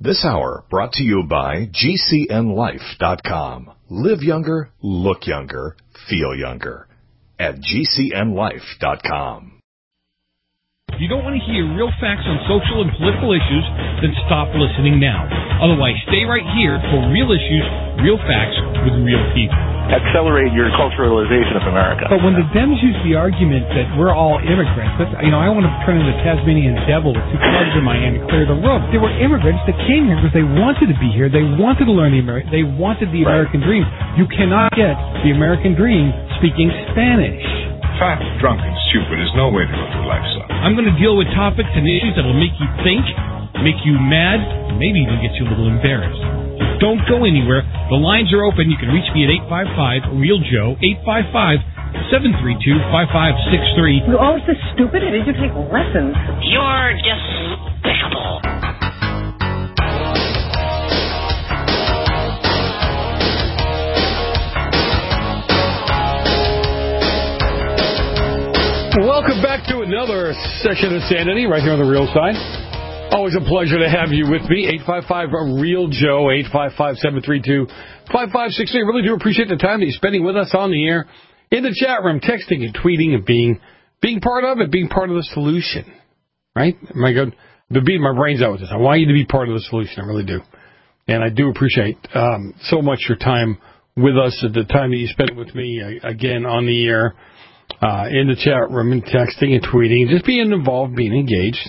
This hour brought to you by GCNLife.com. Live younger, look younger, feel younger. At GCNLife.com. If you don't want to hear real facts on social and political issues, then stop listening now. Otherwise, stay right here for real issues, real facts with real people. Accelerate your culturalization of America. But when the Dems use the argument that we're all immigrants, that's, I want to turn into the Tasmanian devil with two clubs in my hand and clear the road. They were immigrants that came here because they wanted to be here. They wanted to learn they wanted the American dream. You cannot get the American dream speaking Spanish. Fat, drunk, and stupid is no way to live your life, son. I'm going to deal with topics and issues that will make you think, make you mad, and maybe even get you a little embarrassed. So don't go anywhere. The lines are open. You can reach me at 855-REAL-JOE, 855-732-5563. You're always this stupid, or did you take lessons? You're despicable. Welcome back to another session of Sanity right here on the Real Side. Always a pleasure to have you with me. 855-REAL-JOE, 855-732-5563. I really do appreciate the time that you're spending with us on the air, in the chat room, texting and tweeting and being part of it, being part of the solution. Right? My God, to beat my brains out with this. I want you to be part of the solution. I really do. And I do appreciate so much your time with us, at the time that you spent with me, again, on the air. In the chat room and texting and tweeting, just being involved, being engaged.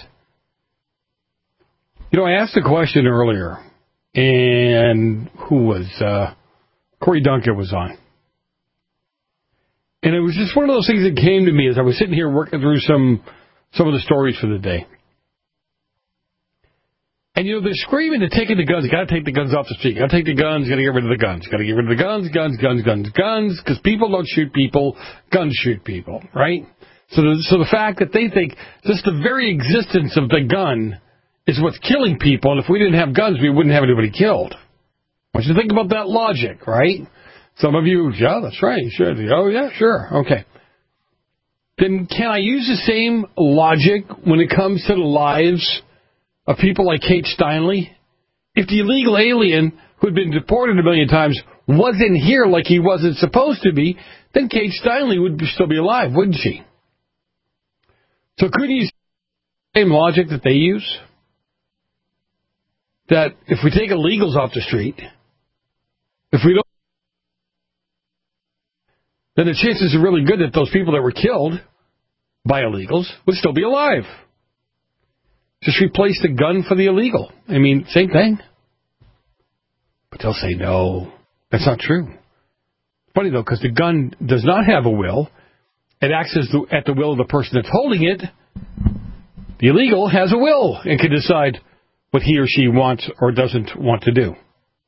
I asked a question earlier, and who was, Corey Duncan was on. And it was just one of those things that came to me as I was sitting here working through some of the stories for the day. And, they're screaming to taking the guns. You got to take the guns off the street. You got to take the guns. You got to get rid of the guns. You got to get rid of the guns, guns, because people don't shoot people. Guns shoot people, right? So the fact that they think just the very existence of the gun is what's killing people, and if we didn't have guns, we wouldn't have anybody killed. I want you to think about that logic, right? Some of you, yeah, that's right, you should. Oh, yeah, sure, okay. Then can I use the same logic when it comes to the lives of people like Kate Steinle? If the illegal alien who had been deported a million times wasn't here like he wasn't supposed to be, then Kate Steinle would still be alive, wouldn't she? So couldn't you use the same logic that they use? That if we take illegals off the street, if we don't, then the chances are really good that those people that were killed by illegals would still be alive. Just replace the gun for the illegal. I mean, same thing. But they'll say, no, that's not true. Funny, though, because the gun does not have a will. It acts at the will of the person that's holding it. The illegal has a will and can decide what he or she wants or doesn't want to do.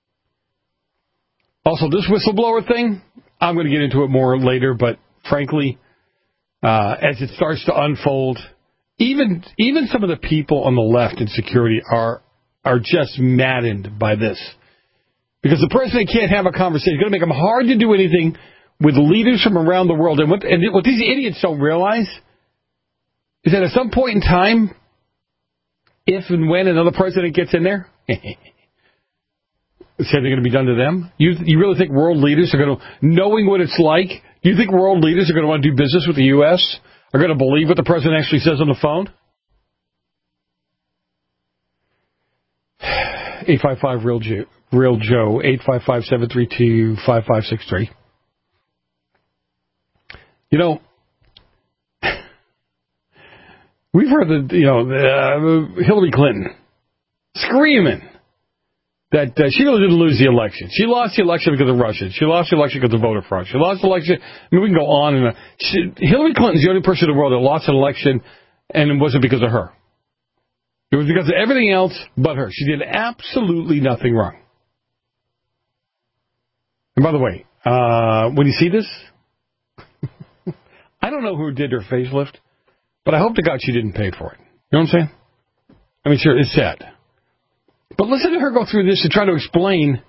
Also, this whistleblower thing, I'm going to get into it more later, but frankly, as it starts to unfold, even some of the people on the left in security are just maddened by this. Because the president can't have a conversation. It's going to make him hard to do anything with leaders from around the world. And what these idiots don't realize is that at some point in time, if and when another president gets in there, is something going to be done to them? You really think world leaders are going to, knowing what it's like, do you think world leaders are going to want to do business with the U.S., are going to believe what the president actually says on the phone? 855-REAL-JOE, 855-732-5563. We've heard Hillary Clinton screaming that she really didn't lose the election. She lost the election because of Russia. She lost the election because of voter fraud. She lost the election. I mean, we can go on. Hillary Clinton's the only person in the world that lost an election, and it wasn't because of her. It was because of everything else but her. She did absolutely nothing wrong. And by the way, when you see this, I don't know who did her facelift, but I hope to God she didn't pay for it. You know what I'm saying? I mean, sure, it's sad. But listen to her go through this to try to explain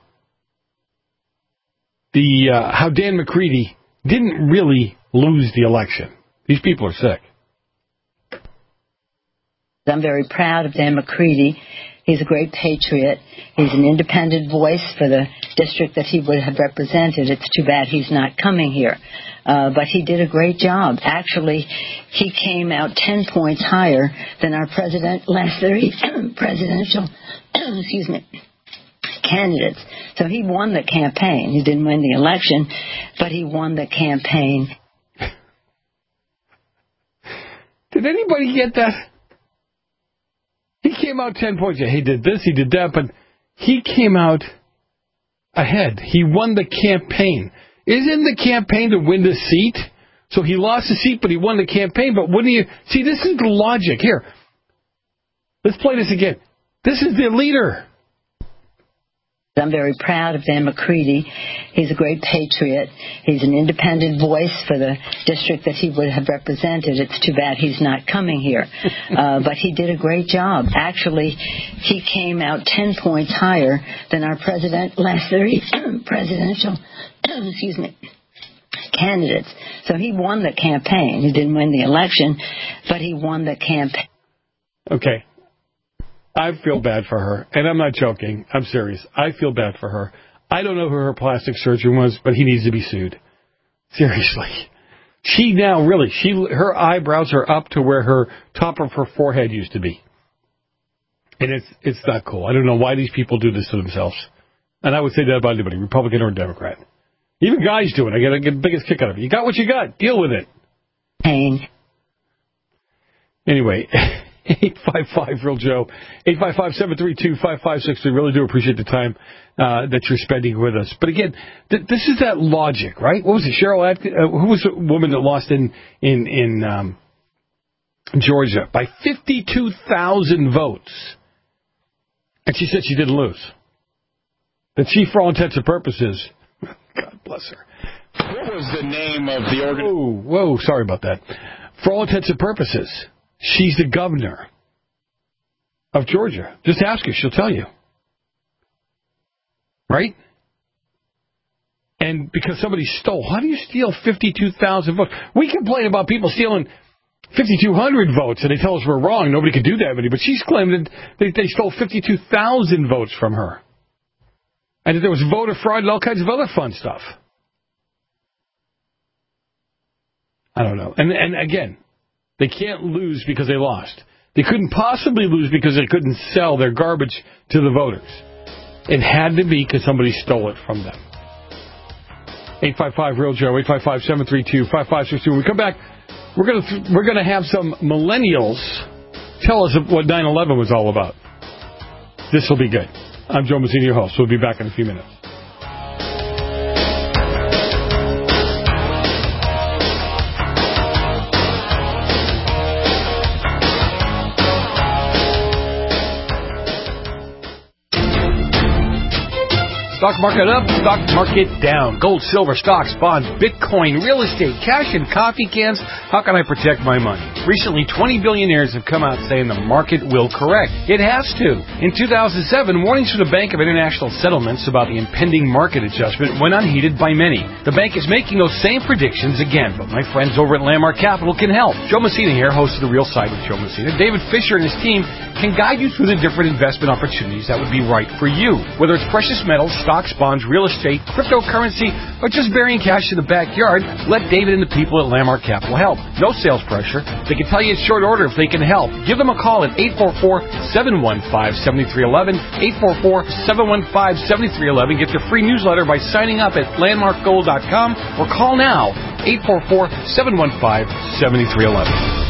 how Dan McCready didn't really lose the election. These people are sick. I'm very proud of Dan McCready. He's a great patriot. He's an independent voice for the district that he would have represented. It's too bad he's not coming here. But he did a great job. Actually, he came out 10 points higher than our last 30 presidential candidates. So he won the campaign. He didn't win the election, but he won the campaign. Did anybody get that? He came out 10 points. He did this, he did that, but he came out ahead. He won the campaign. Isn't the campaign to win the seat? So he lost the seat, but he won the campaign. But wouldn't you... See, this is the logic. Here, let's play this again. This is the leader. I'm very proud of Dan McCready. He's a great patriot. He's an independent voice for the district that he would have represented. It's too bad he's not coming here. But he did a great job. Actually, he came out 10 points higher than our last 30 presidential candidates. So he won the campaign. He didn't win the election, but he won the campaign. Okay. I feel bad for her, and I'm not joking. I'm serious. I feel bad for her. I don't know who her plastic surgeon was, but he needs to be sued. Seriously. She now really, her eyebrows are up to where her top of her forehead used to be. And it's not cool. I don't know why these people do this to themselves. And I would say that about anybody, Republican or Democrat. Even guys do it. I get the biggest kick out of it. You got what you got. Deal with it. Pain. Anyway, 855-REAL-JOE, 855-732-5563. Really do appreciate the time that you're spending with us. But again, this is that logic, right? What was it, Cheryl Atkins? Who was the woman that lost in Georgia by 52,000 votes? And she said she didn't lose. That she, for all intents and purposes, God bless her. What was the name of the organization? Whoa, sorry about that. For all intents and purposes, she's the governor of Georgia. Just ask her. She'll tell you. Right? And because somebody stole. How do you steal 52,000 votes? We complain about people stealing 5,200 votes, and they tell us we're wrong. Nobody could do that many. But she's claiming that they stole 52,000 votes from her. And that there was voter fraud and all kinds of other fun stuff. I don't know. And again, they can't lose because they lost. They couldn't possibly lose because they couldn't sell their garbage to the voters. It had to be because somebody stole it from them. 855-REAL-JOE, 855-732-5562. When we come back, we're gonna have some millennials tell us what 9/11 was all about. This will be good. I'm Joe Mazzini, your host. We'll be back in a few minutes. Stock market up, stock market down. Gold, silver, stocks, bonds, Bitcoin, real estate, cash, and coffee cans. How can I protect my money? Recently, 20 billionaires have come out saying the market will correct. It has to. In 2007, warnings from the Bank of International Settlements about the impending market adjustment went unheeded by many. The bank is making those same predictions again, but my friends over at Landmark Capital can help. Joe Messina here, host of The Real Side with Joe Messina. David Fisher and his team can guide you through the different investment opportunities that would be right for you. Whether it's precious metals, stocks, bonds, real estate, cryptocurrency, or just burying cash in the backyard, let David and the people at Landmark Capital help. No sales pressure. They can tell you in short order if they can help. Give them a call at 844-715-7311, 844-715-7311. Get their free newsletter by signing up at landmarkgold.com or call now, 844-715-7311.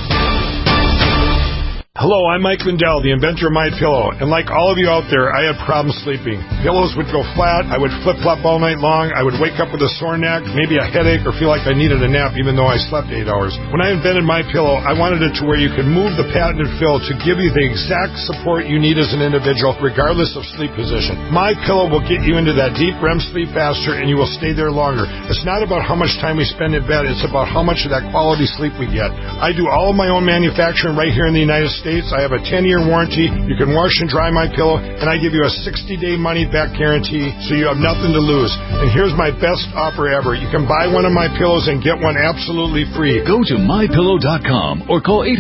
Hello, I'm Mike Lindell, the inventor of MyPillow, and like all of you out there, I had problems sleeping. Pillows would go flat, I would flip-flop all night long, I would wake up with a sore neck, maybe a headache, or feel like I needed a nap even though I slept 8 hours. When I invented MyPillow, I wanted it to where you could move the patented fill to give you the exact support you need as an individual, regardless of sleep position. MyPillow will get you into that deep REM sleep faster, and you will stay there longer. It's not about how much time we spend in bed, it's about how much of that quality sleep we get. I do all of my own manufacturing right here in the United States. states. I have a 10-year warranty. You can wash and dry my pillow, and I give you a 60-day money-back guarantee, so you have nothing to lose. And here's my best offer ever. You can buy one of my pillows and get one absolutely free. Go to mypillow.com or call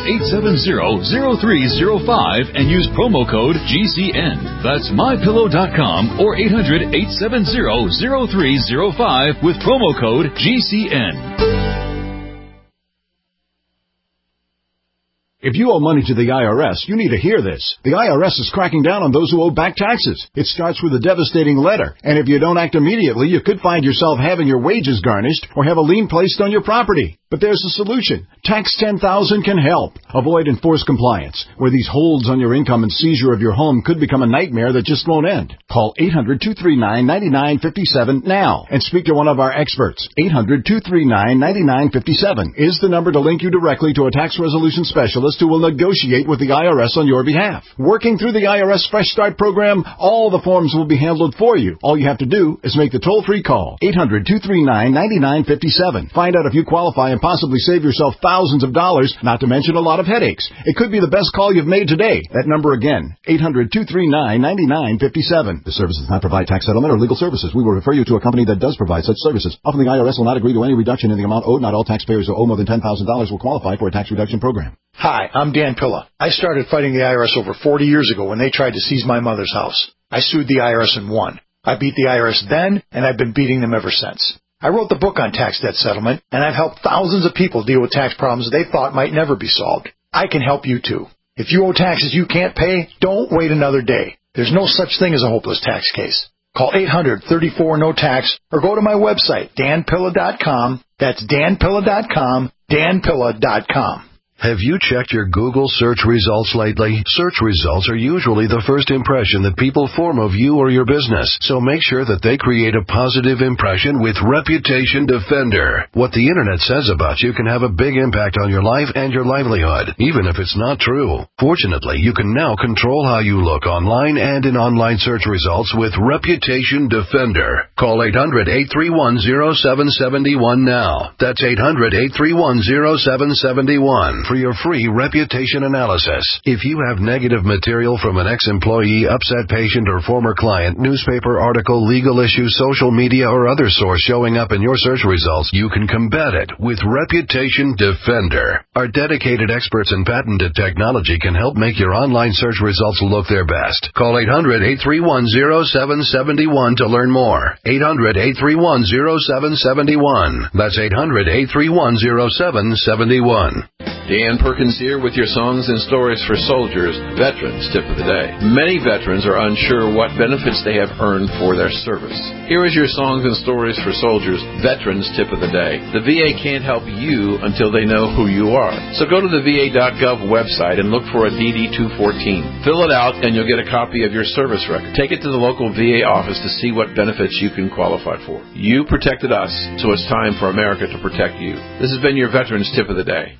800-870-0305 and use promo code GCN. That's mypillow.com or 800-870-0305 with promo code GCN. If you owe money to the IRS, you need to hear this. The IRS is cracking down on those who owe back taxes. It starts with a devastating letter, and if you don't act immediately, you could find yourself having your wages garnished or have a lien placed on your property. But there's a solution. Tax 10,000 can help. Avoid enforced compliance, where these holds on your income and seizure of your home could become a nightmare that just won't end. Call 800-239-9957 now and speak to one of our experts. 800-239-9957 is the number to link you directly to a tax resolution specialist who will negotiate with the IRS on your behalf. Working through the IRS Fresh Start program, all the forms will be handled for you. All you have to do is make the toll-free call. 800-239-9957. Find out if you qualify and possibly save yourself thousands of dollars, not to mention a lot of headaches. It could be the best call you've made today. That number again, 800-239-9957. This service does not provide tax settlement or legal services. We will refer you to a company that does provide such services. Often the IRS will not agree to any reduction in the amount owed. Not all taxpayers who owe more than $10,000 will qualify for a tax reduction program. Hi, I'm Dan Pilla. I started fighting the IRS over 40 years ago when they tried to seize my mother's house. I sued the IRS and won. I beat the IRS then, and I've been beating them ever since. I wrote the book on tax debt settlement, and I've helped thousands of people deal with tax problems they thought might never be solved. I can help you too. If you owe taxes you can't pay, don't wait another day. There's no such thing as a hopeless tax case. Call 800-34-NO-TAX or go to my website, danpilla.com. That's danpilla.com, danpilla.com. Have you checked your Google search results lately? Search results are usually the first impression that people form of you or your business, so make sure that they create a positive impression with Reputation Defender. What the Internet says about you can have a big impact on your life and your livelihood, even if it's not true. Fortunately, you can now control how you look online and in online search results with Reputation Defender. Call 800-831-0771 now. That's 800-831-0771. For your free reputation analysis. If you have negative material from an ex-employee, upset patient, or former client, newspaper article, legal issue, social media, or other source showing up in your search results, you can combat it with Reputation Defender. Our dedicated experts in patented technology can help make your online search results look their best. Call 800-831-0771 to learn more. 800-831-0771. That's 800-831-0771. Dan Perkins here with your songs and stories for soldiers, veterans tip of the day. Many veterans are unsure what benefits they have earned for their service. Here is your songs and stories for soldiers, veterans tip of the day. The VA can't help you until they know who you are. So go to the VA.gov website and look for a DD-214. Fill it out and you'll get a copy of your service record. Take it to the local VA office to see what benefits you can qualify for. You protected us, so it's time for America to protect you. This has been your veterans tip of the day.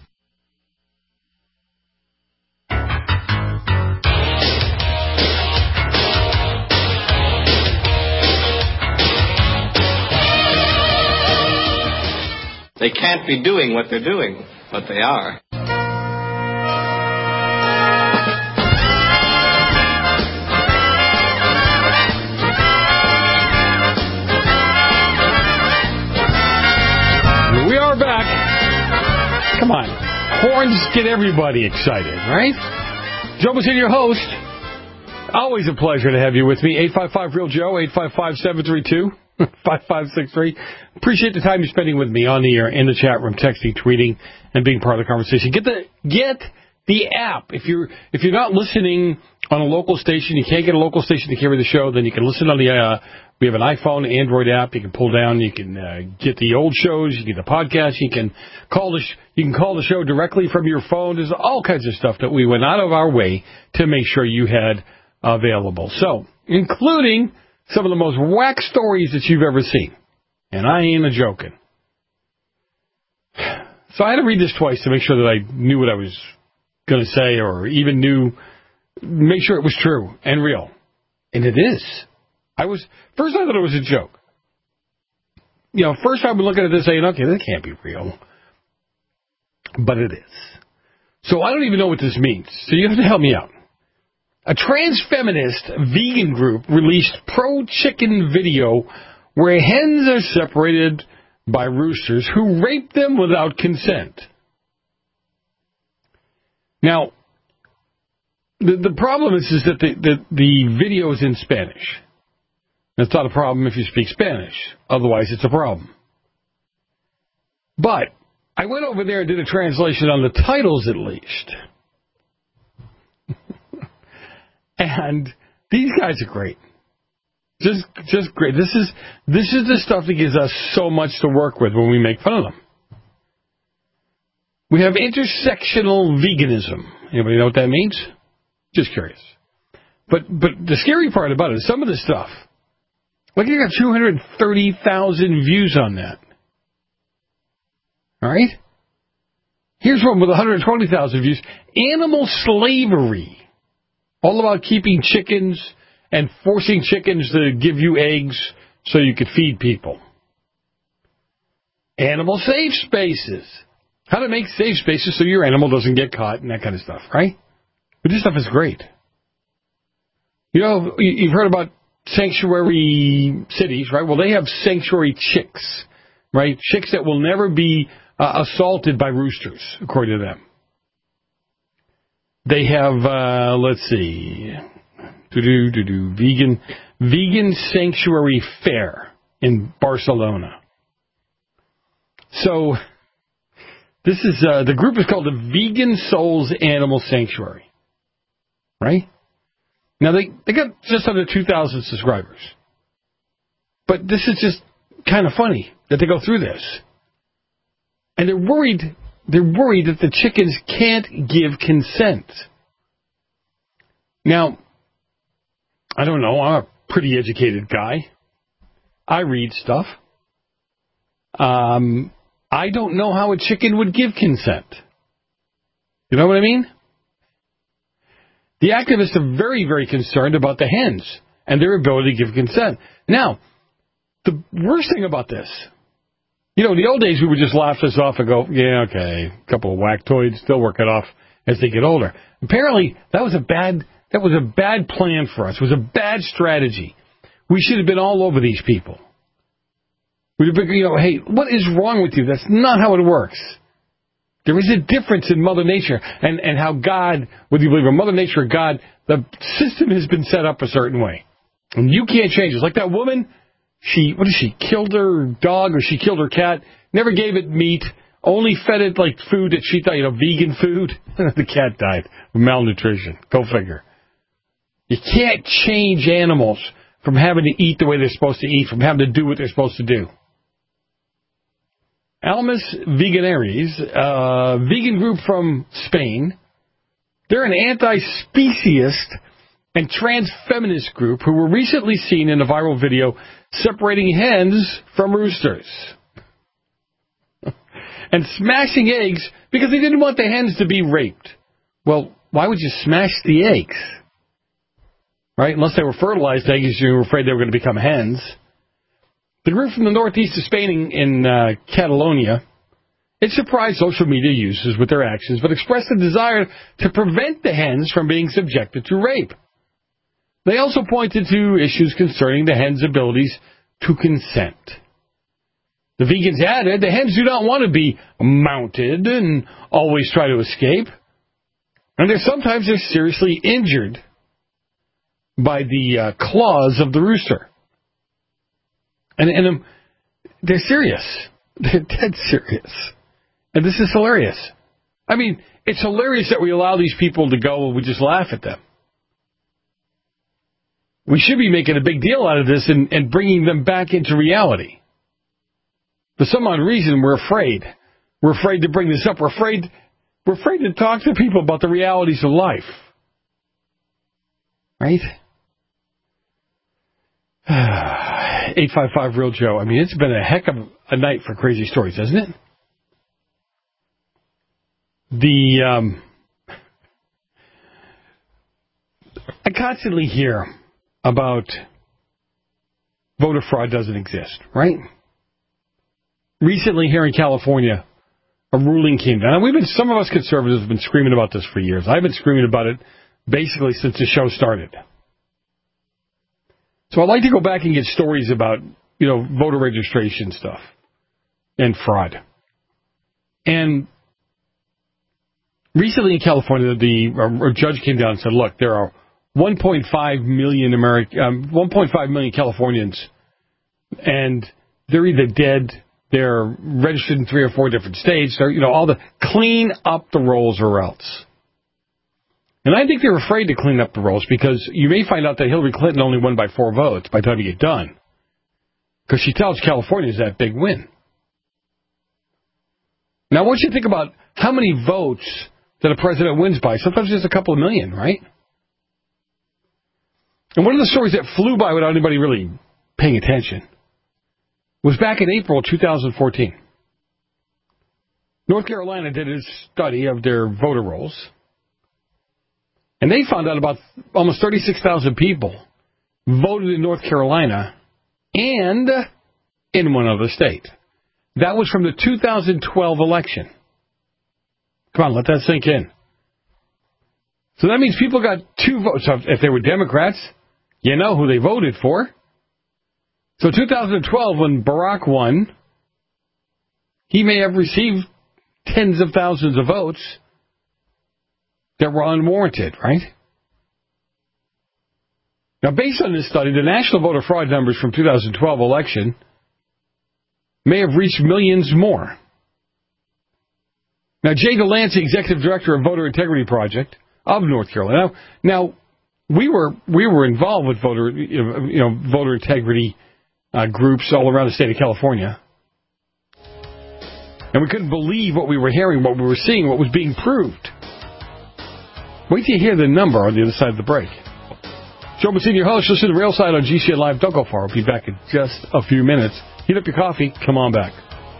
They can't be doing what they're doing, but they are. We are back. Come on. Horns get everybody excited, right? Joe Messina, your host. Always a pleasure to have you with me. 855-REAL-JOE, 855-732. 5563. Appreciate the time you're spending with me on the air, in the chat room, texting, tweeting, and being part of the conversation. Get the app. If you're not listening on a local station, you can't get a local station to carry the show, then you can listen on the we have an iPhone, Android app. You can pull down. You can get the old shows. You get the podcast. You can call the show directly from your phone. There's all kinds of stuff that we went out of our way to make sure you had available. So, including some of the most whack stories that you've ever seen. And I ain't a-joking. So I had to read this twice to make sure that I knew what I was going to say or even make sure it was true and real. And it is. First I thought it was a joke. First I've been looking at this saying, okay, that can't be real. But it is. So I don't even know what this means. So you have to help me out. A trans-feminist vegan group released pro-chicken video where hens are separated by roosters who rape them without consent. Now, the problem is that the video is in Spanish. That's not a problem if you speak Spanish. Otherwise, it's a problem. But I went over there and did a translation on the titles, at least. And these guys are great. Just great. This is the stuff that gives us so much to work with when we make fun of them. We have intersectional veganism. Anybody know what that means? Just curious. But the scary part about it is some of this stuff. Look, you got 230,000 views on that. All right? Here's one with 120,000 views. Animal slavery. All about keeping chickens and forcing chickens to give you eggs so you could feed people. Animal safe spaces. How to make safe spaces so your animal doesn't get caught and that kind of stuff, right? But this stuff is great. You know, you've heard about sanctuary cities, right? Well, they have sanctuary chicks, right? Chicks that will never be assaulted by roosters, according to them. They have, let's see, vegan sanctuary fair in Barcelona. So this is the group is called the Vegan Souls Animal Sanctuary, right? Now they got just under 2,000 subscribers, but this is just kind of funny that they go through this, and they're worried that the chickens can't give consent. Now, I don't know. I'm a pretty educated guy. I read stuff. I don't know how a chicken would give consent. You know what I mean? The activists are very, very concerned about the hens and their ability to give consent. Now, the worst thing about this, you know, in the old days we would just laugh this off and go, yeah, okay, a couple of whacktoids, they'll work it off as they get older. Apparently, that was a bad plan for us. It was a bad strategy. We should have been all over these people. We'd have been, you know, hey, what is wrong with you? That's not how it works. There is a difference in Mother Nature and how God, whether you believe in Mother Nature or God, the system has been set up a certain way. And you can't change it. It's like that woman, she killed her dog or she killed her cat, never gave it meat, only fed it like food that she thought, you know, vegan food. The cat died of malnutrition. Go figure. You can't change animals from having to eat the way they're supposed to eat, from having to do what they're supposed to do. Almas Veganeries, a vegan group from Spain, they're an anti-speciesist and trans-feminist group who were recently seen in a viral video separating hens from roosters and smashing eggs because they didn't want the hens to be raped. Well, why would you smash the eggs? Right? Unless they were fertilized eggs, you were afraid they were going to become hens. The group from the northeast of Spain in Catalonia, it surprised social media users with their actions, but expressed a desire to prevent the hens from being subjected to rape. They also pointed to issues concerning the hens' abilities to consent. The vegans added, the hens do not want to be mounted and always try to escape. And sometimes they're seriously injured by the claws of the rooster. And they're serious. They're dead serious. And this is hilarious. I mean, it's hilarious that we allow these people to go and we just laugh at them. We should be making a big deal out of this and bringing them back into reality. For some odd reason, we're afraid. We're afraid to bring this up. We're afraid to talk to people about the realities of life. Right? 855 Real Joe. I mean, it's been a heck of a night for crazy stories, hasn't it? I constantly hear about voter fraud doesn't exist, right? Recently here in California, a ruling came down. And some of us conservatives have been screaming about this for years. I've been screaming about it basically since the show started. So I'd like to go back and get stories about, voter registration stuff and fraud. And recently in California, a judge came down and said, look, there are 1.5 million Californians, and they're either dead, they're registered in 3 or 4 different states, they're, all the clean up the rolls or else. And I think they're afraid to clean up the rolls because you may find out that Hillary Clinton only won by 4 votes by the time you get done. Because she tells Californians that big win. Now, I want you to think about how many votes that a president wins by. Sometimes just a couple of million, right? And one of the stories that flew by without anybody really paying attention was back in April 2014. North Carolina did a study of their voter rolls, and they found out about almost 36,000 people voted in North Carolina and in one other state. That was from the 2012 election. Come on, let that sink in. So that means people got 2 votes. So if they were Democrats, you know who they voted for. So 2012, when Barack won, he may have received tens of thousands of votes that were unwarranted, right? Now, based on this study, the national voter fraud numbers from 2012 election may have reached millions more. Now, Jay Delancey, executive director of Voter Integrity Project of North Carolina. Now, we were involved with voter integrity groups all around the state of California, and we couldn't believe what we were hearing, what we were seeing, what was being proved. Wait till you hear the number on the other side of the break. Joe Massini, your host. Listen to Real Side on GCN Live. Don't go far. I'll be back in just a few minutes. Heat up your coffee. Come on back.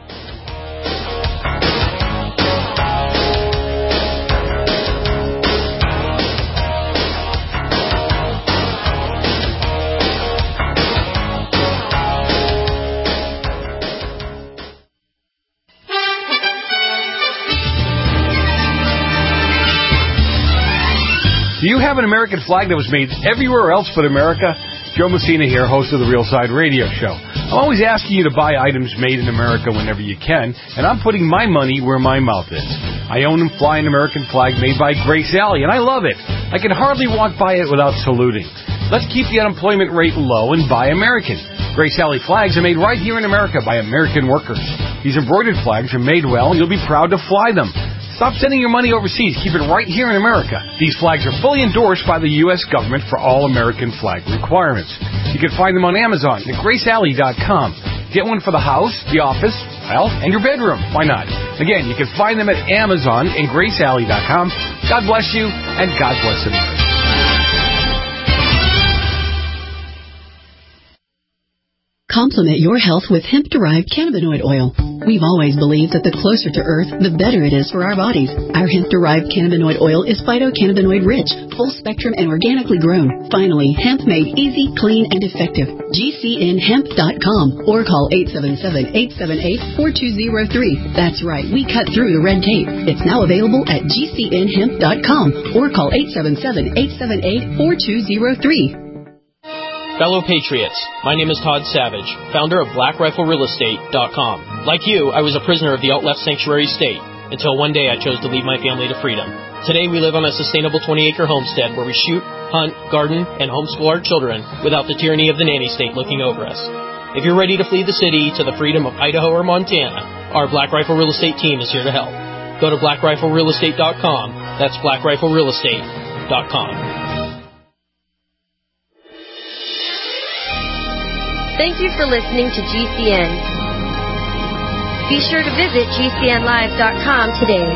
Do you have an American flag that was made everywhere else but America? Joe Messina here, host of the Real Side Radio Show. I'm always asking you to buy items made in America whenever you can, and I'm putting my money where my mouth is. I own and fly an American flag made by Grace Alley, and I love it. I can hardly walk by it without saluting. Let's keep the unemployment rate low and buy American. Grace Alley flags are made right here in America by American workers. These embroidered flags are made well, and you'll be proud to fly them. Stop sending your money overseas. Keep it right here in America. These flags are fully endorsed by the U.S. government for all American flag requirements. You can find them on Amazon at GraceAlley.com. Get one for the house, the office, and your bedroom. Why not? Again, you can find them at Amazon and GraceAlley.com. God bless you, and God bless America. Complement your health with hemp-derived cannabinoid oil. We've always believed that the closer to Earth, the better it is for our bodies. Our hemp-derived cannabinoid oil is phytocannabinoid rich, full spectrum, and organically grown. Finally, hemp made easy, clean, and effective. GCNhemp.com or call 877-878-4203. That's right, we cut through the red tape. It's now available at GCNhemp.com or call 877-878-4203. Fellow Patriots, my name is Todd Savage, founder of BlackRifleRealEstate.com. Like you, I was a prisoner of the alt-left sanctuary state, until one day I chose to lead my family to freedom. Today we live on a sustainable 20-acre homestead where we shoot, hunt, garden, and homeschool our children without the tyranny of the nanny state looking over us. If you're ready to flee the city to the freedom of Idaho or Montana, our Black Rifle Real Estate team is here to help. Go to BlackRifleRealEstate.com. That's BlackRifleRealEstate.com. Thank you for listening to GCN. Be sure to visit GCNlive.com today.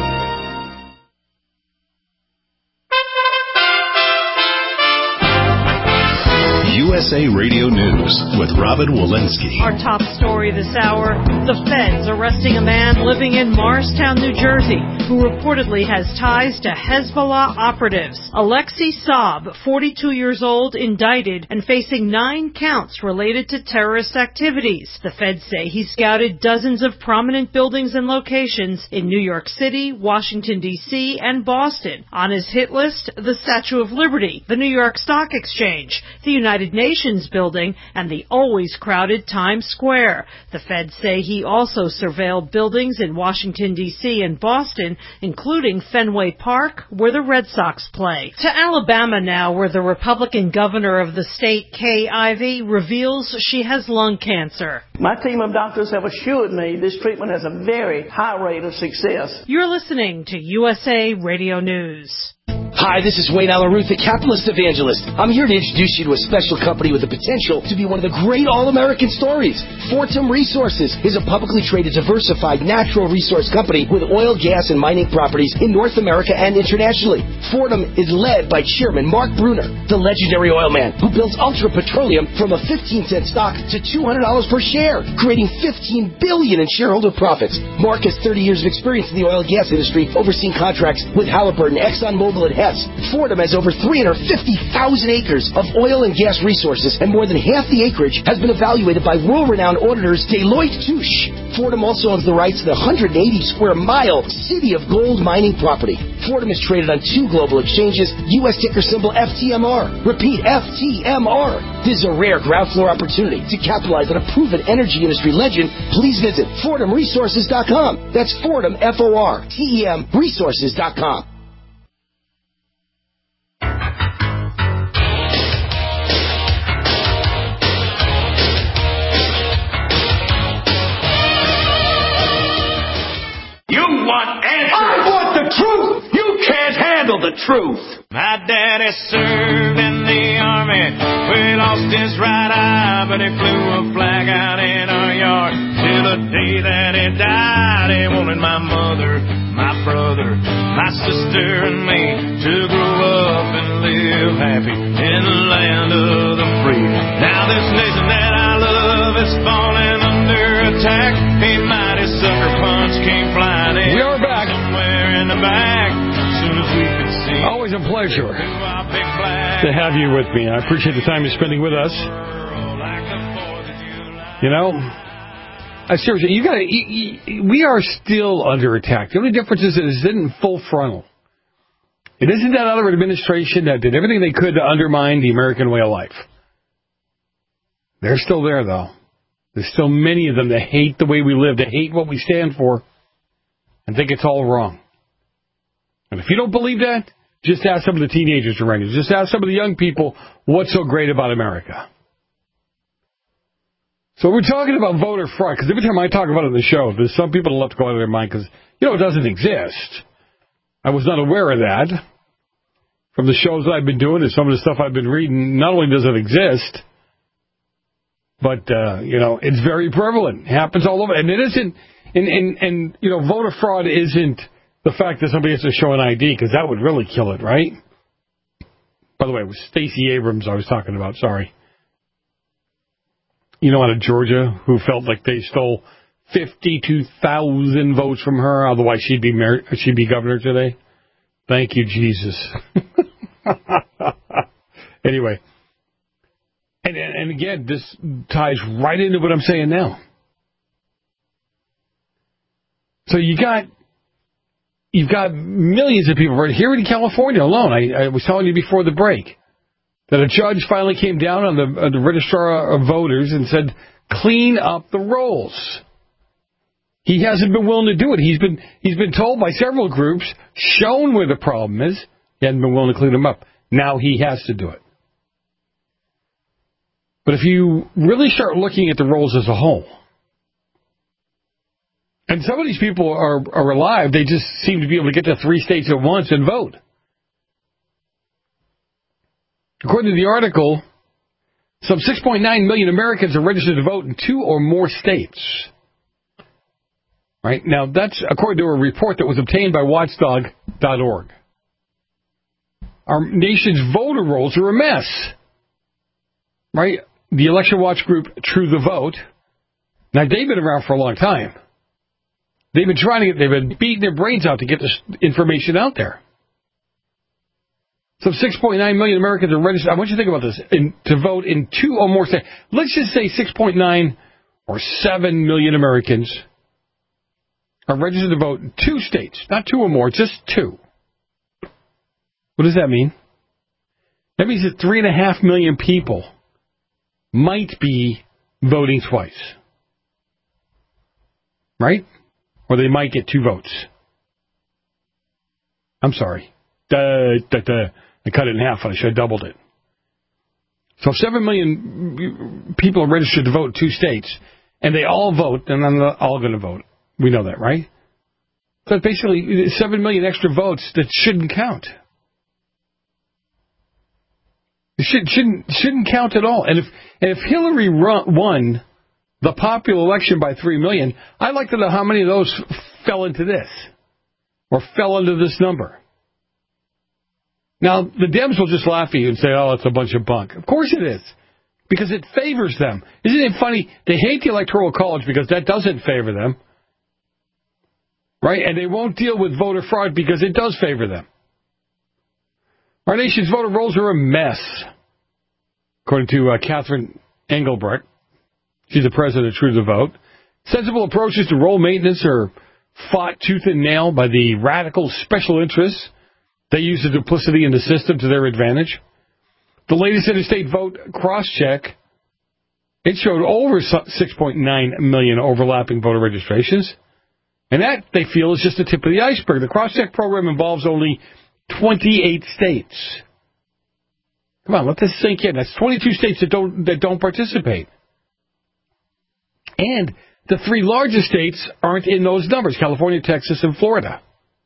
USA Radio News with Robin Walensky. Our top story this hour, the feds arresting a man living in Morristown, New Jersey, who reportedly has ties to Hezbollah operatives. Alexei Saab, 42 years old, indicted and facing 9 counts related to terrorist activities. The feds say he scouted dozens of prominent buildings and locations in New York City, Washington, D.C., and Boston. On his hit list, the Statue of Liberty, the New York Stock Exchange, the United Nations building, and the always crowded Times Square. The feds say he also surveilled buildings in Washington, D.C. and Boston, including Fenway Park, where the Red Sox play. To Alabama now, where the Republican governor of the state, Kay Ivey, reveals she has lung cancer. My team of doctors have assured me this treatment has a very high rate of success. You're listening to USA Radio News. Hi, this is Wayne Allen Ruth, the Capitalist Evangelist. I'm here to introduce you to a special company with the potential to be one of the great all-American stories. Fortum Resources is a publicly traded, diversified natural resource company with oil, gas, and mining properties in North America and internationally. Fortum is led by Chairman Mark Bruner, the legendary oil man who built Ultra Petroleum from a 15-cent stock to $200 per share, creating $15 billion in shareholder profits. Mark has 30 years of experience in the oil and gas industry, overseeing contracts with Halliburton, ExxonMobil, and Hess. Fortum has over 350,000 acres of oil and gas resources, and more than half the acreage has been evaluated by world-renowned auditors Deloitte Touche. Fortum also owns the rights to the 180-square-mile City of Gold mining property. Fortum is traded on 2 global exchanges, U.S. ticker symbol FTMR. Repeat, FTMR. This is a rare ground floor opportunity to capitalize on a proven energy industry legend. Please visit FortumResources.com. That's Fortum, F-O-R-T-E-M, Resources.com. I want the truth! You can't handle the truth! My daddy served in the army. We lost his right eye, but he flew a flag out in our yard. Till the day that he died, he wanted my mother, my brother, my sister, and me to grow up and live happy in the land of the free. Now this nation that I love is falling under attack. A mighty sucker punch came flying in. We are back. Somewhere in the back, soon as we could see. Always a pleasure to have you with me. I appreciate the time you're spending with us. You know, seriously, we are still under attack. The only difference is it isn't full frontal. It isn't that other administration that did everything they could to undermine the American way of life. They're still there, though. There's still many of them that hate the way we live, that hate what we stand for, and think it's all wrong. And if you don't believe that, just ask some of the teenagers around you. Just ask some of the young people what's so great about America. So we're talking about voter fraud, because every time I talk about it on the show, there's some people that love to go out of their mind because, it doesn't exist. I was not aware of that. From the shows that I've been doing and some of the stuff I've been reading, not only does it exist, but, it's very prevalent. It happens all over. And it isn't, and voter fraud isn't the fact that somebody has to show an ID, because that would really kill it, right? By the way, it was Stacey Abrams I was talking about, sorry. Out of Georgia, who felt like they stole 52,000 votes from her, otherwise she'd be governor today. Thank you, Jesus. Anyway. And again, this ties right into what I'm saying now. So you've got millions of people right here in California alone. I was telling you before the break that a judge finally came down on the registrar of voters and said, clean up the rolls. He hasn't been willing to do it. He's been told by several groups, shown where the problem is. He hasn't been willing to clean them up. Now he has to do it. But if you really start looking at the rolls as a whole, and some of these people are alive, they just seem to be able to get to 3 states at once and vote. According to the article, some 6.9 million Americans are registered to vote in 2 or more states. Right? Now, that's according to a report that was obtained by Watchdog.org. Our nation's voter rolls are a mess. right? The election watch group True the Vote. Now, they've been around for a long time. They've been beating their brains out to get this information out there. So 6.9 million Americans are registered. I want you to think about this, to vote in 2 or more states. Let's just say 6.9 or 7 million Americans are registered to vote in 2 states. Not 2 or more, just 2. What does that mean? That means that 3.5 million people might be voting twice. Right? Or they might get 2 votes. I'm sorry. I cut it in half, and I should have doubled it. So if 7 million people are registered to vote in 2 states, and they all vote, then they're not all going to vote. We know that, right? So basically, 7 million extra votes that shouldn't count. It shouldn't count at all. And if Hillary won the popular election by 3 million, I'd like to know how many of those fell into this, or fell into this number. Now, the Dems will just laugh at you and say, oh, it's a bunch of bunk. Of course it is, because it favors them. Isn't it funny? They hate the Electoral College because that doesn't favor them, right? And they won't deal with voter fraud because it does favor them. Our nation's voter rolls are a mess, according to Catherine Engelbrecht. She's the president of True the Vote. Sensible approaches to roll maintenance are fought tooth and nail by the radical special interests. They use the duplicity in the system to their advantage. The latest interstate vote cross-check, it showed over 6.9 million overlapping voter registrations. And that, they feel, is just the tip of the iceberg. The cross-check program involves only 28 states. Come on, let this sink in. That's 22 states that don't participate. And the 3 largest states aren't in those numbers, California, Texas, and Florida.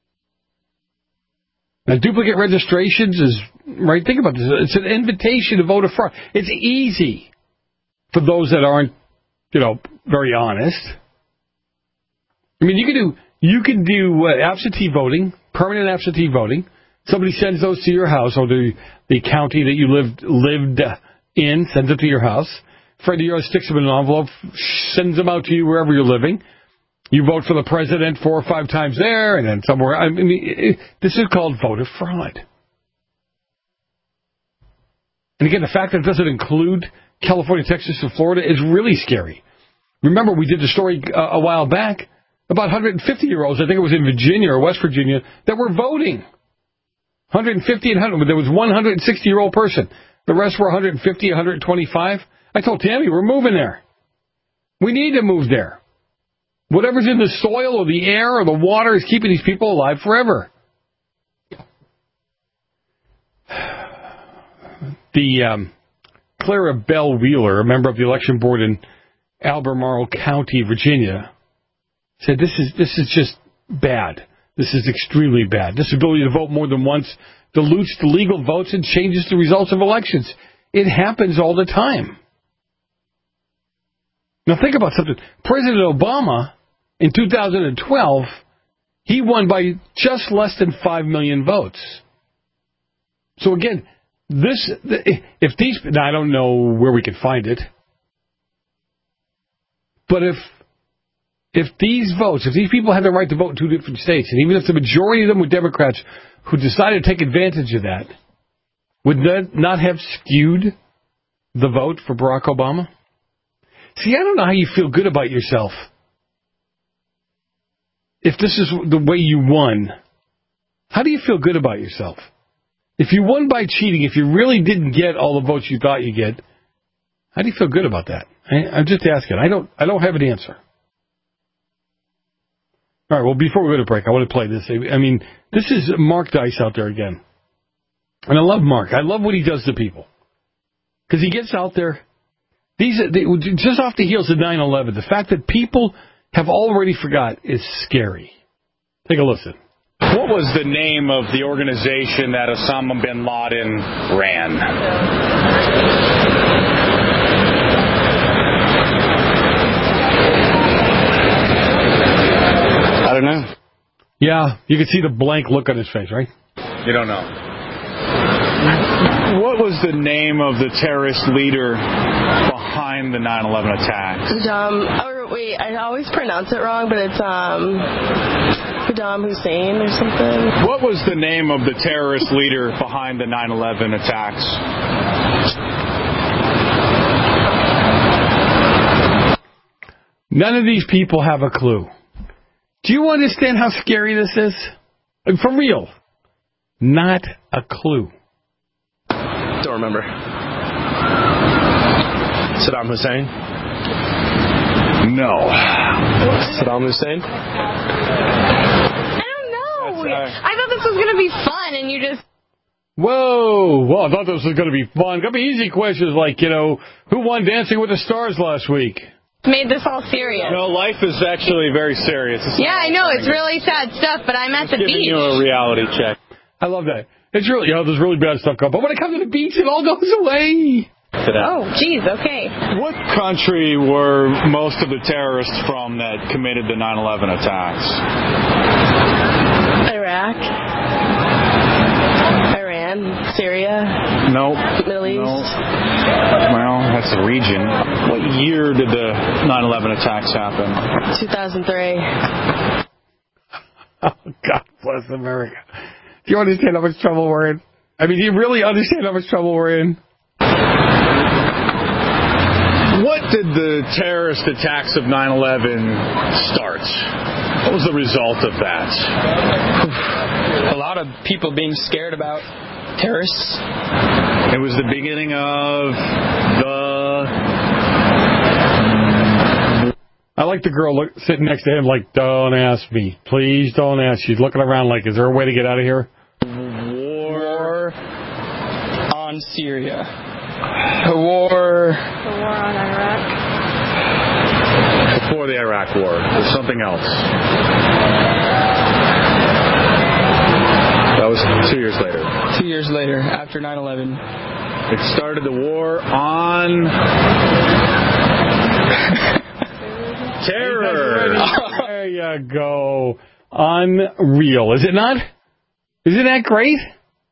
Now, duplicate registrations is, right, think about this, it's an invitation to voter fraud. It's easy for those that aren't, very honest. I mean, you can do absentee voting, permanent absentee voting. Somebody sends those to your house, or the county that you lived in sends it to your house. A friend of yours sticks them in an envelope, sends them out to you wherever you're living. You vote for the president 4 or 5 times there, and then somewhere. I mean, this is called voter fraud. And again, the fact that it doesn't include California, Texas, and Florida is really scary. Remember, we did the story a while back about 150-year-olds, I think it was in Virginia or West Virginia, that were voting. 150 and 100. There was one 160-year-old person. The rest were 150, 125. I told Tammy, we're moving there. We need to move there. Whatever's in the soil or the air or the water is keeping these people alive forever. The Clara Bell Wheeler, a member of the election board in Albemarle County, Virginia, said this is just bad. This is extremely bad. This ability to vote more than once dilutes the legal votes and changes the results of elections. It happens all the time. Now think about something. President Obama, in 2012, he won by just less than 5 million votes. So again, now I don't know where we can find it, but if these people had the right to vote in 2 different states, and even if the majority of them were Democrats who decided to take advantage of that, would that not have skewed the vote for Barack Obama? See, I don't know how you feel good about yourself. If this is the way you won, how do you feel good about yourself? If you won by cheating, if you really didn't get all the votes you thought you get, how do you feel good about that? I'm just asking. I don't have an answer. All right, well, before we go to break, I want to play this. I mean, this is Mark Dice out there again. And I love Mark. I love what he does to people. Because he gets out there. Just off the heels of 9/11, the fact that people have already forgot is scary. Take a listen. What was the name of the organization that Osama bin Laden ran? I don't know. Yeah, you can see the blank look on his face, right? You don't know. What was the name of the terrorist leader behind the 9/11 attacks? I always pronounce it wrong, but it's Saddam Hussein or something. What was the name of the terrorist leader behind the 9/11 attacks? None of these people have a clue. Do you understand how scary this is? For real. Not a clue. Don't remember. Saddam Hussein? No. Saddam Hussein? I don't know. I thought this was going to be fun, and you just... Whoa. Well, I thought this was going to be fun. Going to be easy questions like, who won Dancing with the Stars last week? Made this all serious. No, life is actually very serious. Yeah, I know. It's really sad stuff, but I'm at the beach. Giving you a reality check. I love that. It's really, there's really bad stuff going on. But when it comes to the beach, it all goes away. Oh, geez, okay. What country were most of the terrorists from that committed the 9/11 attacks? Iraq. Iran. Syria. Nope. Middle East. Nope. Well, that's a region. What year did the 9/11 attacks happen? 2003. Oh, God bless America. Do you understand how much trouble we're in? I mean, do you really understand how much trouble we're in? What did the terrorist attacks of 9/11 start? What was the result of that? A lot of people being scared about terrorists. It was the beginning of the... I like the girl sitting next to him like, don't ask me. Please don't ask. She's looking around like, is there a way to get out of here? War on Syria. The war on Iraq. Before the Iraq War. There's something else. That was 2 years later. 2 years later, after 9/11. It started the war on... terror. There you go. Unreal. Is it not? Isn't that great?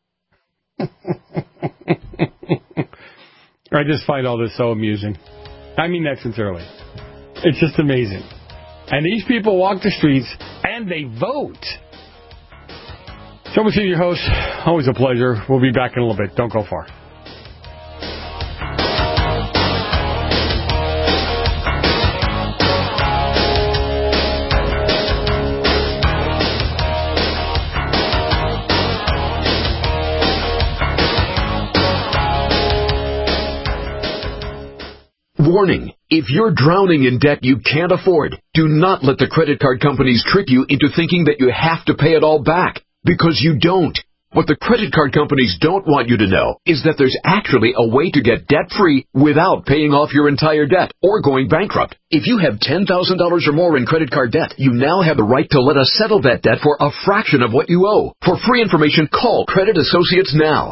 I just find all this so amusing. I mean that sincerely. It's just amazing. And these people walk the streets and they vote. Joe Messina, your host. Always a pleasure. We'll be back in a little bit. Don't go far. Warning. If you're drowning in debt you can't afford, do not let the credit card companies trick you into thinking that you have to pay it all back, because you don't. What the credit card companies don't want you to know is that there's actually a way to get debt-free without paying off your entire debt or going bankrupt. If you have $10,000 or more in credit card debt, you now have the right to let us settle that debt for a fraction of what you owe. For free information, call Credit Associates now.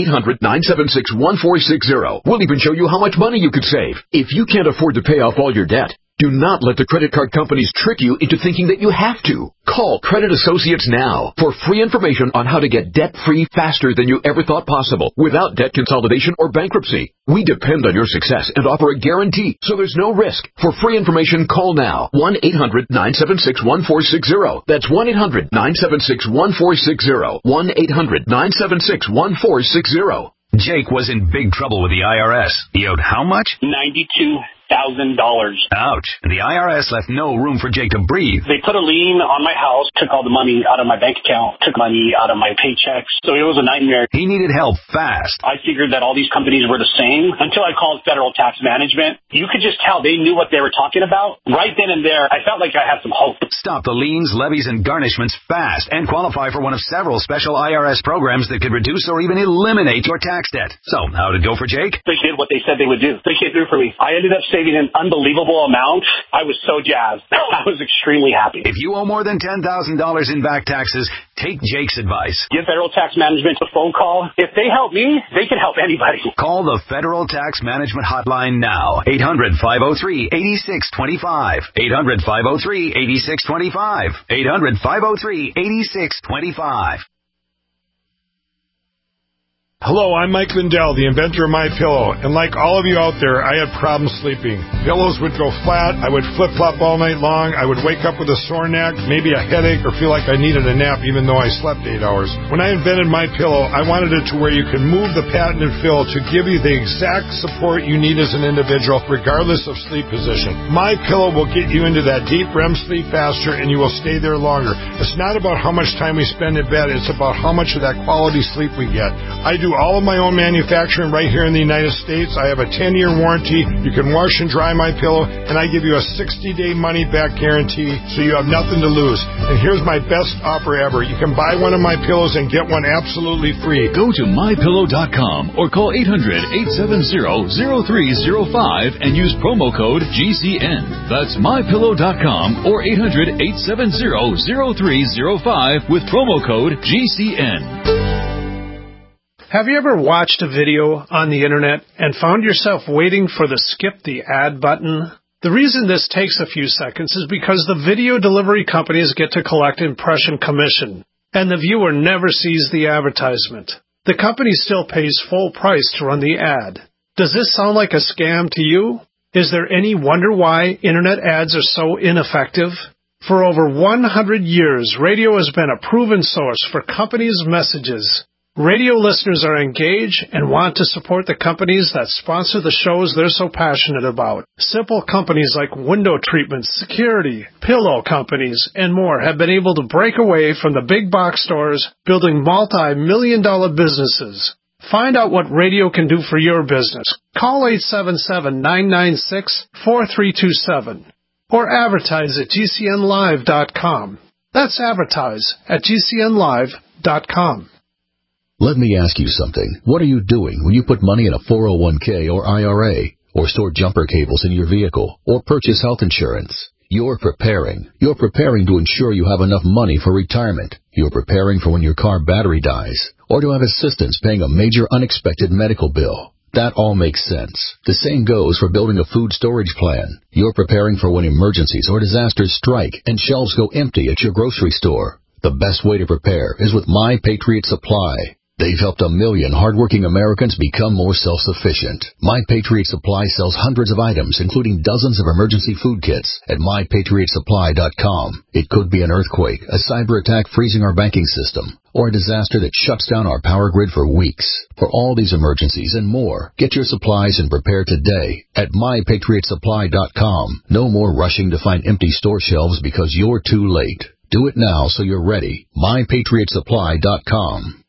1-800-976-1460. We'll even show you how much money you could save. If you can't afford to pay off all your debt, do not let the credit card companies trick you into thinking that you have to. Call Credit Associates now for free information on how to get debt-free faster than you ever thought possible without debt consolidation or bankruptcy. We depend on your success and offer a guarantee, so there's no risk. For free information, call now. 1-800-976-1460. That's 1-800-976-1460. 1-800-976-1460. Jake was in big trouble with the IRS. He owed how much? $92,000. Ouch. And the IRS left no room for Jake to breathe. They put a lien on my house, took all the money out of my bank account, took money out of my paychecks. So it was a nightmare. He needed help fast. I figured that all these companies were the same until I called Federal Tax Management. You could just tell they knew what they were talking about. Right then and there, I felt like I had some hope. Stop the liens, levies, and garnishments fast and qualify for one of several special IRS programs that could reduce or even eliminate your tax debt. So, how'd it go for Jake? They did what they said they would do. They came through for me. I ended up saving an unbelievable amount. I was so jazzed. I was extremely happy. If you owe more than $10,000 in back taxes, take Jake's advice. Give Federal Tax Management a phone call. If they help me, they can help anybody. Call the Federal Tax Management Hotline now. 800-503-8625. 800-503-8625. 800-503-8625. Hello, I'm Mike Lindell, the inventor of MyPillow, and like all of you out there, I had problems sleeping. Pillows would go flat, I would flip-flop all night long, I would wake up with a sore neck, maybe a headache, or feel like I needed a nap even though I slept 8 hours. When I invented MyPillow, I wanted it to where you can move the patented fill to give you the exact support you need as an individual, regardless of sleep position. MyPillow will get you into that deep REM sleep faster, and you will stay there longer. It's not about how much time we spend in bed, it's about how much of that quality sleep we get. I do all of my own manufacturing right here in the United States. I have a 10-year warranty. You can wash and dry MyPillow, and I give you a 60-day money-back guarantee, so you have nothing to lose. And here's my best offer ever. You can buy one of my pillows and get one absolutely free. Go to MyPillow.com or call 800-870-0305 and use promo code GCN. That's MyPillow.com or 800-870-0305 with promo code GCN. Have you ever watched a video on the internet and found yourself waiting for the skip the ad button? The reason this takes a few seconds is because the video delivery companies get to collect impression commission, and the viewer never sees the advertisement. The company still pays full price to run the ad. Does this sound like a scam to you? Is there any wonder why internet ads are so ineffective? For over 100 years, radio has been a proven source for companies' messages. Radio listeners are engaged and want to support the companies that sponsor the shows they're so passionate about. Simple companies like window treatments, security, pillow companies, and more have been able to break away from the big box stores, building multi-million-dollar businesses. Find out what radio can do for your business. Call 877-996-4327 or advertise at GCNlive.com. That's advertise at GCNlive.com. Let me ask you something. What are you doing when you put money in a 401k or IRA, or store jumper cables in your vehicle, or purchase health insurance? You're preparing. You're preparing to ensure you have enough money for retirement. You're preparing for when your car battery dies, or to have assistance paying a major unexpected medical bill. That all makes sense. The same goes for building a food storage plan. You're preparing for when emergencies or disasters strike and shelves go empty at your grocery store. The best way to prepare is with My Patriot Supply. They've helped 1 million hardworking Americans become more self-sufficient. My Patriot Supply sells hundreds of items, including dozens of emergency food kits at MyPatriotSupply.com. It could be an earthquake, a cyber attack freezing our banking system, or a disaster that shuts down our power grid for weeks. For all these emergencies and more, get your supplies and prepare today at MyPatriotSupply.com. No more rushing to find empty store shelves because you're too late. Do it now so you're ready. MyPatriotSupply.com.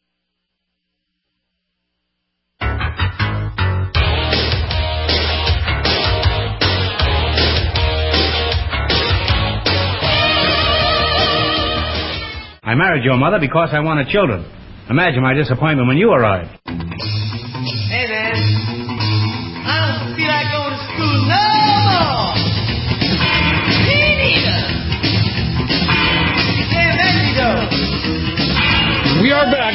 I married your mother because I wanted children. Imagine my disappointment when you arrived. Hey, man. I don't feel like going to school no more. Me neither. Can't let me go. We are back.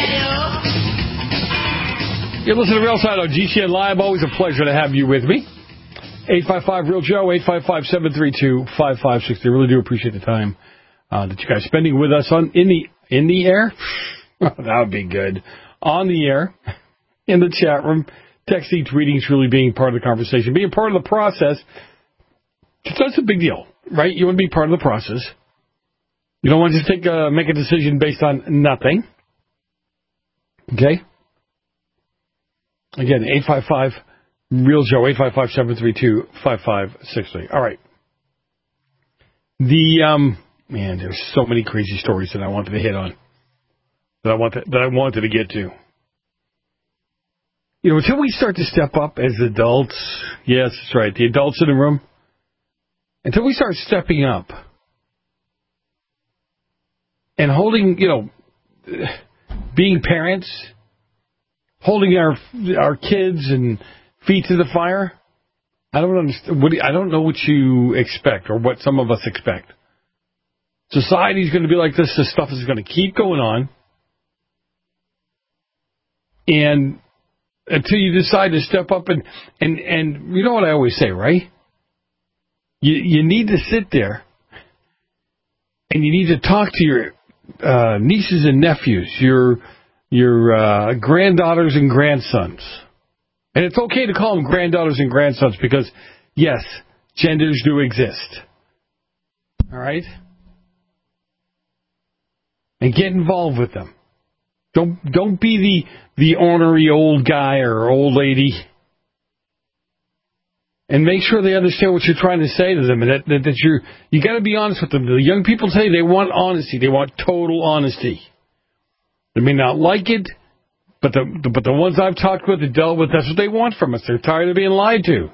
You're listening to Real Side on GCN Live. Always a pleasure to have you with me. 855-REAL-JOE, 855-732-5560. Really do appreciate the time that you guys are spending with us in the air. That would be good. On the air, in the chat room, texting, tweeting, really being part of the conversation, being part of the process. That's a big deal, right? You want to be part of the process. You don't want to just make a decision based on nothing. Okay? Again, 855-REAL-JOE, 855-732-5563. All right. Man, there's so many crazy stories that I wanted to hit on, that I wanted to get to. You know, until we start to step up as adults, yes, that's right, the adults in the room, until we start stepping up and holding, being parents, holding our kids and feet to the fire, I don't understand. I don't know what you expect or what some of us expect. Society's going to be like this. This stuff is going to keep going on. And until you decide to step up and you know what I always say, right? You need to sit there and you need to talk to your nieces and nephews, your your granddaughters and grandsons. And it's okay to call them granddaughters and grandsons because, yes, genders do exist. All right? And get involved with them. Don't be the ornery old guy or old lady. And make sure they understand what you're trying to say to them, and that you got to be honest with them. The young people say they want honesty. They want total honesty. They may not like it, but the ones I've talked with and dealt with, that's what they want from us. They're tired of being lied to.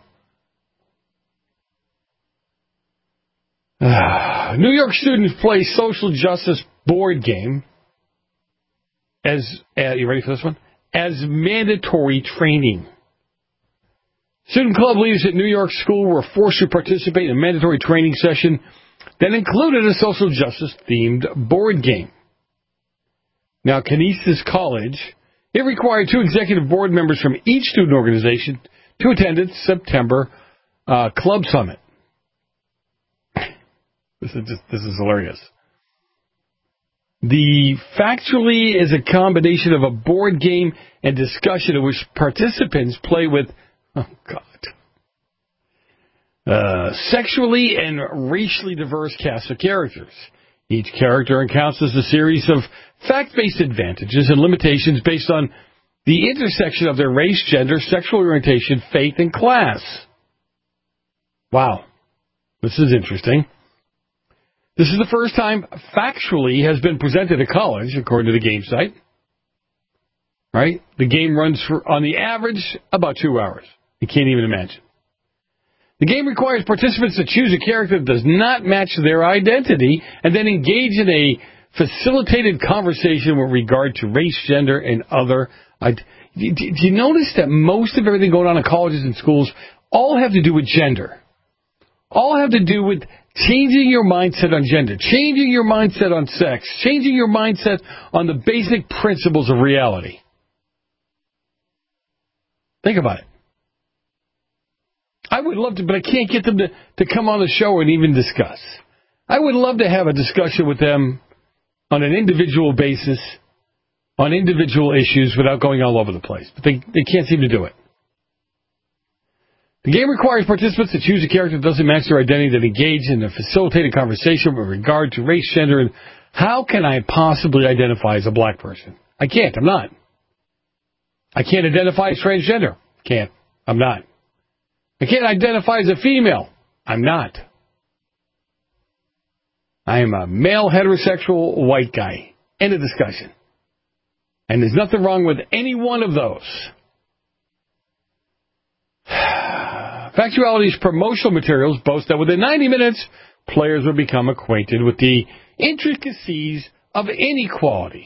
New York students play social justice board game as you ready for this one? As mandatory training. Student club leaders at New York school were forced to participate in a mandatory training session that included a social justice-themed board game. Now, Canisius College, it required 2 executive board members from each student organization to attend its September club summit. This is hilarious. The Factually is a combination of a board game and discussion in which participants play with sexually and racially diverse cast of characters. Each character encounters a series of fact-based advantages and limitations based on the intersection of their race, gender, sexual orientation, faith, and class. Wow. This is interesting. This is the first time Factually has been presented at college, according to the game site. Right? The game runs for, on the average, about 2 hours. You can't even imagine. The game requires participants to choose a character that does not match their identity and then engage in a facilitated conversation with regard to race, gender, and other. Do you notice that most of everything going on in colleges and schools all have to do with gender? All have to do with changing your mindset on gender, changing your mindset on sex, changing your mindset on the basic principles of reality. Think about it. I would love to, but I can't get them to come on the show and even discuss. I would love to have a discussion with them on an individual basis, on individual issues without going all over the place. But they can't seem to do it. The game requires participants to choose a character that doesn't match their identity, that engage in a facilitated conversation with regard to race, gender, and how can I possibly identify as a black person? I can't. I'm not. I can't identify as transgender. Can't. I'm not. I can't identify as a female. I'm not. I am a male heterosexual white guy. End of discussion. And there's nothing wrong with any one of those. Factuality's promotional materials boast that within 90 minutes, players will become acquainted with the intricacies of inequality.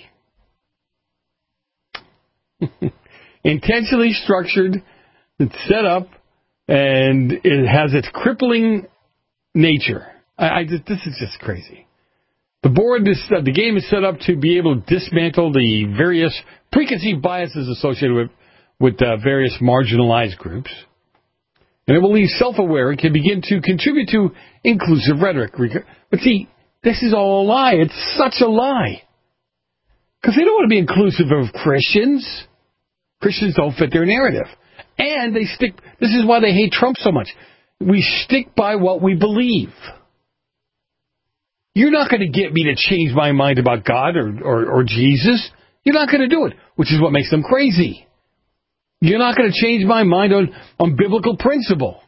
Intentionally structured, it's set up, and it has its crippling nature. This is just crazy. The game is set up to be able to dismantle the various preconceived biases associated with various marginalized groups. And it will leave self-aware and can begin to contribute to inclusive rhetoric. But see, this is all a lie. It's such a lie. Because they don't want to be inclusive of Christians. Christians don't fit their narrative. And this is why they hate Trump so much. We stick by what we believe. You're not going to get me to change my mind about God or Jesus. You're not going to do it, which is what makes them crazy. You're not going to change my mind on biblical principle.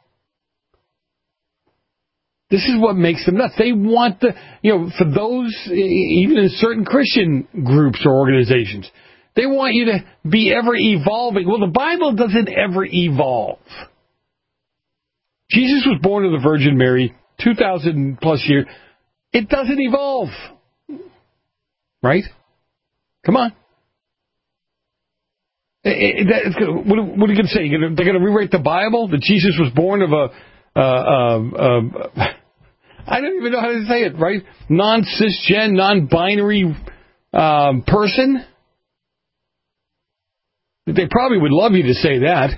This is what makes them nuts. They want for those, even in certain Christian groups or organizations, they want you to be ever evolving. Well, the Bible doesn't ever evolve. Jesus was born of the Virgin Mary 2,000 plus years. It doesn't evolve. Right? Come on. What are you going to say? They're going to rewrite the Bible? That Jesus was born of I don't even know how to say it, right? Non-cisgen, non-binary person? They probably would love you to say that.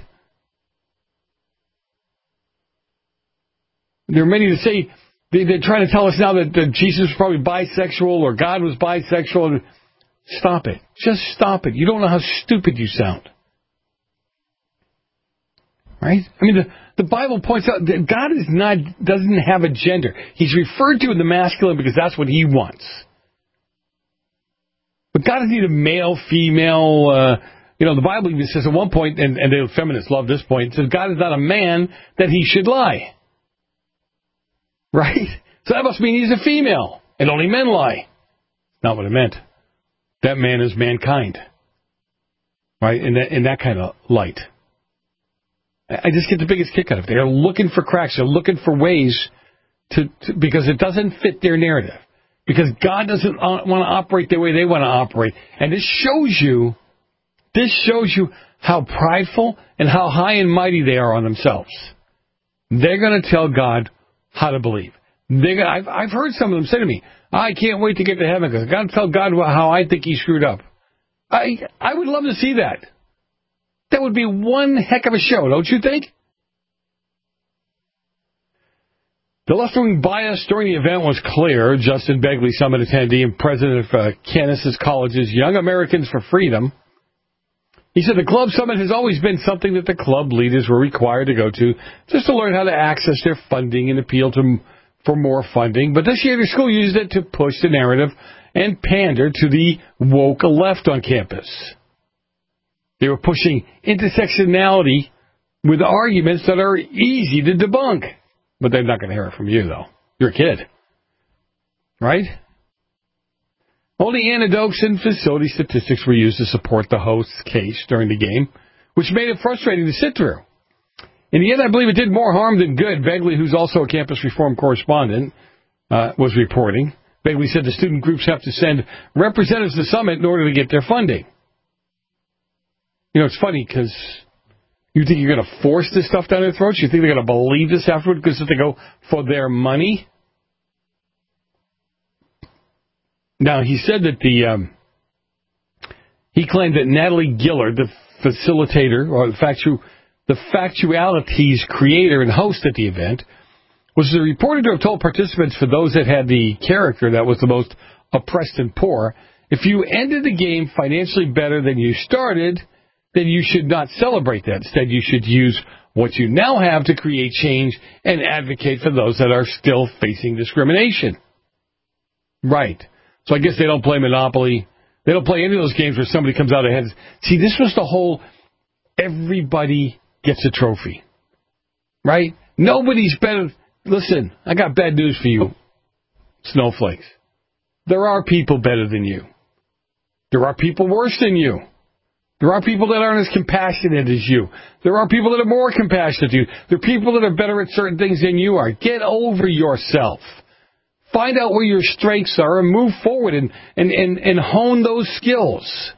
There are many that say, they're trying to tell us now that Jesus was probably bisexual or God was bisexual. Stop it. Just stop it. You don't know how stupid you sound. Right? I mean, the Bible points out that God doesn't have a gender. He's referred to in the masculine because that's what he wants. But God doesn't need a male, female. The Bible even says at one point, and the feminists love this point, it says God is not a man that he should lie. Right? So that must mean he's a female, and only men lie. Not what it meant. That man is mankind. Right? In that kind of light. I just get the biggest kick out of it. They're looking for cracks. They're looking for ways to because it doesn't fit their narrative. Because God doesn't want to operate the way they want to operate. And this shows you how prideful and how high and mighty they are on themselves. They're going to tell God how to believe. I've heard some of them say to me, I can't wait to get to heaven because I've got to tell God how I think he screwed up. I would love to see that. That would be one heck of a show, don't you think? The left-wing bias during the event was clear. Justin Begley, summit attendee and president of Kansas College's Young Americans for Freedom. He said the club summit has always been something that the club leaders were required to go to just to learn how to access their funding and appeal for more funding. But this year the school used it to push the narrative and pander to the woke left on campus. They were pushing intersectionality with arguments that are easy to debunk. But they're not going to hear it from you, though. You're a kid. Right? Only anecdotes and facility statistics were used to support the host's case during the game, which made it frustrating to sit through. In the end, I believe it did more harm than good. Begley, who's also a campus reform correspondent, was reporting. Begley said the student groups have to send representatives to the summit in order to get their funding. It's funny because you think you're going to force this stuff down their throats? You think they're going to believe this afterward because they go for their money? Now, he said that he claimed that Natalie Gillard, the facilitator, or the Factualities creator and host at the event, was reported to have told participants for those that had the character that was the most oppressed and poor, if you ended the game financially better than you started, then you should not celebrate that. Instead, you should use what you now have to create change and advocate for those that are still facing discrimination. Right. So I guess they don't play Monopoly. They don't play any of those games where somebody comes out ahead. See, this was the whole everybody gets a trophy. Right? Nobody's better. Listen, I got bad news for you, snowflakes. There are people better than you. There are people worse than you. There are people that aren't as compassionate as you. There are people that are more compassionate than you. There are people that are better at certain things than you are. Get over yourself. Find out where your strengths are and move forward and hone those skills.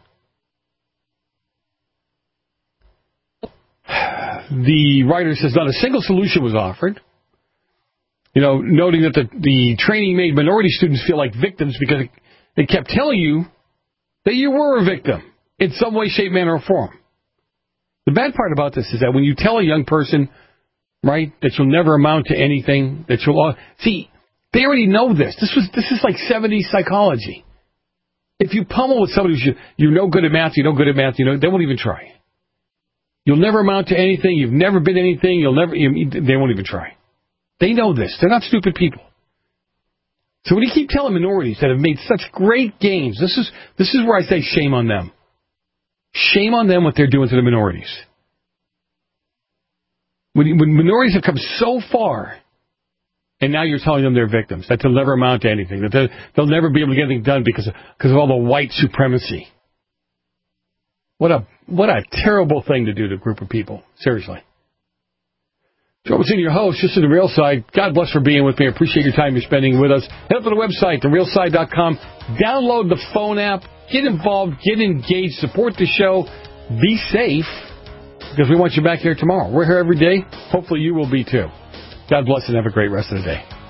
The writer says not a single solution was offered. Noting that the training made minority students feel like victims because it kept telling you that you were a victim. In some way, shape, manner, or form. The bad part about this is that when you tell a young person, right, that you'll never amount to anything, that you'll see, they already know this. This is like 70s psychology. If you pummel with somebody who's you're no good at math, they won't even try. You'll never amount to anything. You've never been anything. They won't even try. They know this. They're not stupid people. So when you keep telling minorities that have made such great gains, this is where I say shame on them. Shame on them what they're doing to the minorities. When minorities have come so far, and now you're telling them they're victims, that they'll never amount to anything, that they'll never be able to get anything done because of all the white supremacy. What a terrible thing to do to a group of people. Seriously. Joe Messina, your host, just in the Real Side. God bless for being with me. I appreciate your time you're spending with us. Head up to the website, therealside.com. Download the phone app. Get involved. Get engaged. Support the show. Be safe, because we want you back here tomorrow. We're here every day. Hopefully you will be too. God bless and have a great rest of the day.